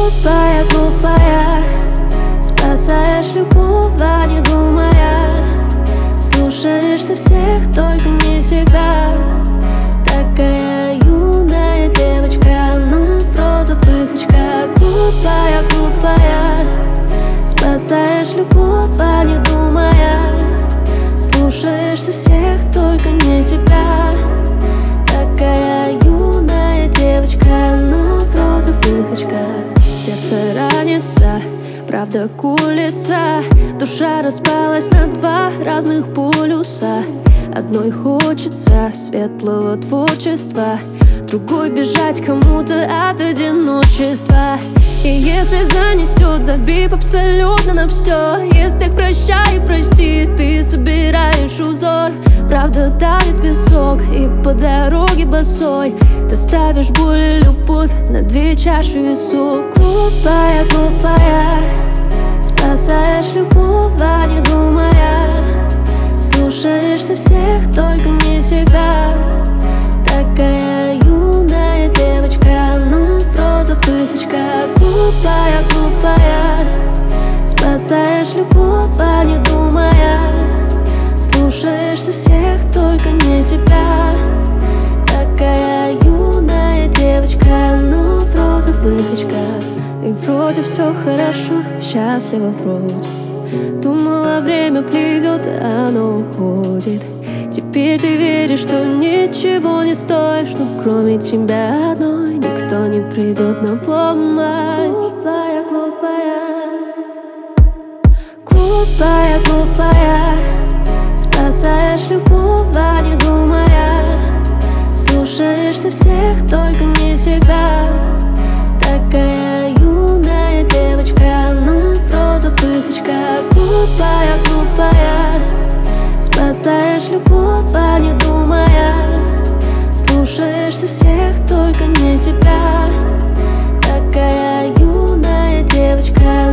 Глупая, глупая, спасаешь любого, не думая. Слушаешься всех, только не себя. Такая юная девочка, ну просто выходка. Глупая, глупая, спасаешь любого, не думая. Слушаешься всех, только не себя. Такая юная девочка, ну просто выходка. Сердце ранится, правда кулится. Душа распалась на два разных полюса. Одной хочется светлого творчества, другой бежать кому-то от одиночества. И если занесет, забив абсолютно на все, из всех прощай и прости, ты собираешь узор. Правда давит висок, и по дороге босой ты ставишь боль и любовь на две чаши весов. Глупая, глупая, спасаешь любого, не думая. Слушаешься всех, только не себя. Такая юная девочка, ну просто выходка. Глупая, глупая, спасаешь любого, не думая. Слушаешься всех, только не себя. Такая юная девочка, ну просто выходка. И вроде все хорошо, счастлива вроде. Думала, время придет, а оно уходит. Теперь ты веришь, что ничего не стоишь, но кроме тебя одной никто не придет на помощь. Глупая, глупая, глупая, глупая, спасаешь любого, не думая. Слушаешься всех, только не себя. Такая юная девочка, ну просто выходка. Глупая, глупая, спасаешь любого, не думая. Слушаешься всех, только не себя. Такая юная девочка.